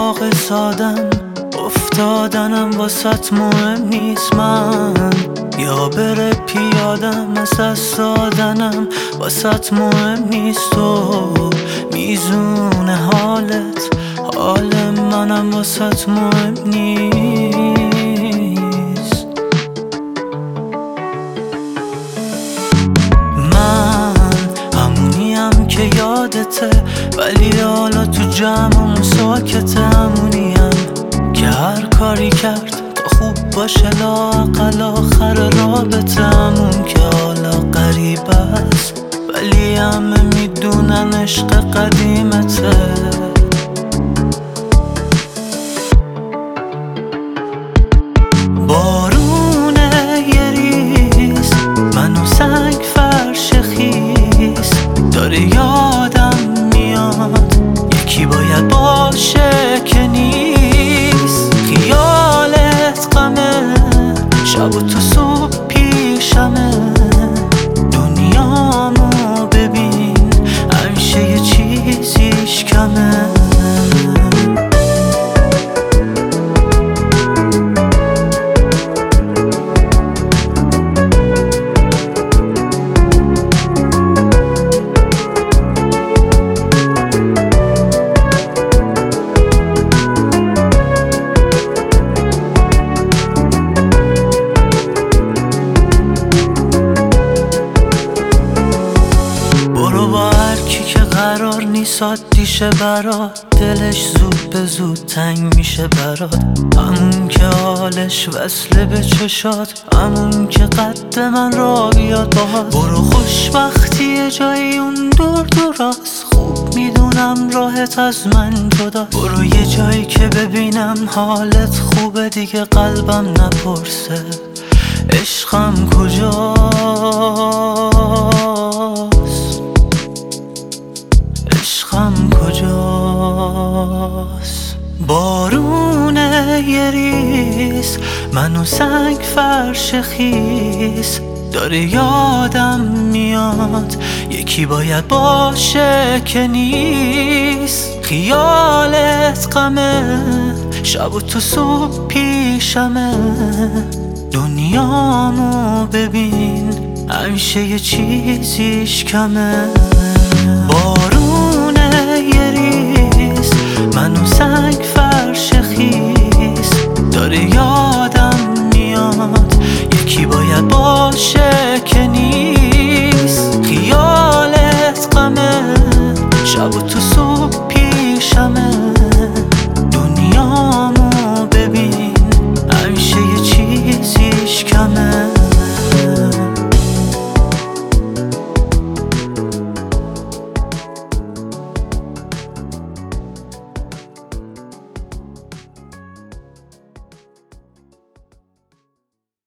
اتفاق سادم افتادنم واسط مهم نیست. من یا بره پیادم از دست دادنم واسط مهم نیست. تو میزون حالت حال منم واسط مهم نیست. من همونیم که یادته ولی حالا تو جمعمون ساکته. همونیم که هر کاری کرد تا خوب باشه لااقل آخر رابطه. همون که حالا غریب است ولی همه میدونن عشق قدیمته. بارونه یه ریز منو سنگ فرش خیس داره یادم میاد یکی باید باشه که نیست. خیالت غمه شب و تا صبح پیشمه. دنیامو ببین همیشه یه چیزیش کمه. قرار نیست عادیشه برات دلش زود به زود تنگ میشه برات. همون که حالش وصله به چشات همون که قد من را بیاد باهات. برو خوشبختی جایی اون دور دراست خوب میدونم راحت از من جدا. برو یه جایی که ببینم حالت خوبه دیگه قلبم نپرسه عشقم کجاست. عشقم کجاست. بارونه یه ریز منو سنگ فرش خیس داره یادم میاد یکی باید باشه که نیست. خیالت غمه شب و تو صبح پیشمه. دنیامو ببین همیشه یه چیزیش کمه. بارونه یه ریز منو سنگ فرش